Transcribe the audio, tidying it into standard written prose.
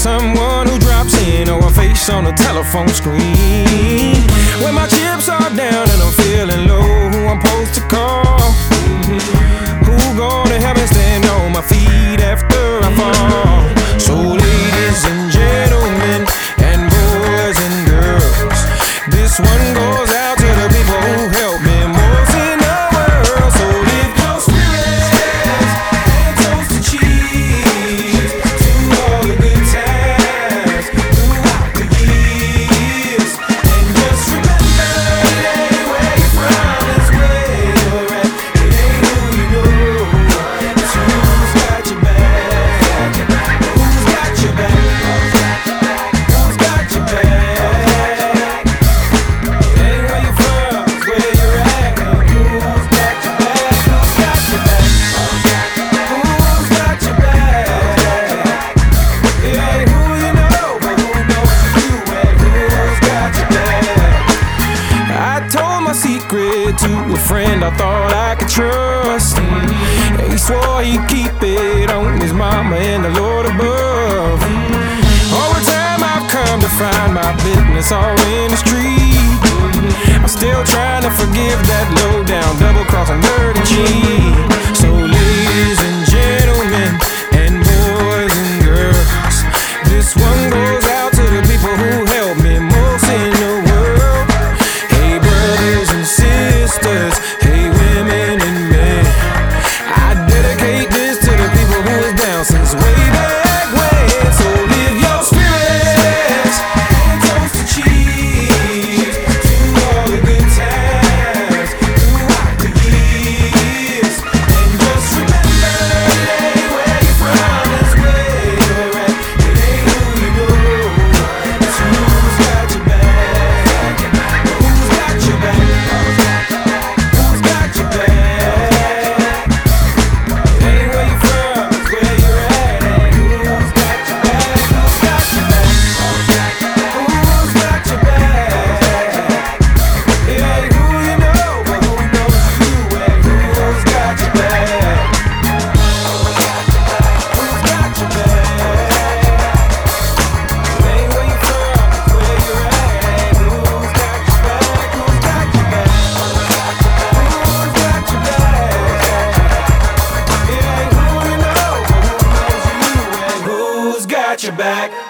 someone who drops in or a face on the telephone screen. When my chips are down and I'm feeling low, who I'm supposed to call? Who gonna help me stand on my feet after I fall? So ladies and gentlemen, and boys and girls, this one goes out to the people who help me most in the world. So lift your spirits and toast to cheese, to all the good times throughout the years. And just remember, it ain't where you're from, it's where you're at. It ain't who you know, it's who's got your back. Who's got your back? Who's got your back? It ain't where you're from, it's where you're at. Who's got your back? Who's got your back? Who's got your back? It ain't who you know, but who knows you and who's got your back. I told my secret to a friend I thought I could trust. He swore he'd keep it on his mama and the Lord above. Over time I've come to find my business all in the street. I'm still trying to forgive that low down, double crossing, dirty cheat. So ladies and gentlemen, and boys and girls, this one goes out to the people who help me most in the world. Hey brothers and sisters, hey women and men, I dedicate this to the people who was down since way back when. So live your spirits and toast to cheese, to all the good times throughout the years. And just remember, it ain't where you're from, it's where you're at. It ain't who you know, it's who's got your back. Who's got your back? Who's got your back? It ain't where you're from, it's where you're at. And who's got your back? Who's got your back? Who's got your back? It ain't who you know, but who knows you and who's got your back? Who's got your back? It ain't where you're from, it's where you're at. And who's got your back? Who's got your back? Who's got your back? It ain't who you know, but who knows you and who's got your back?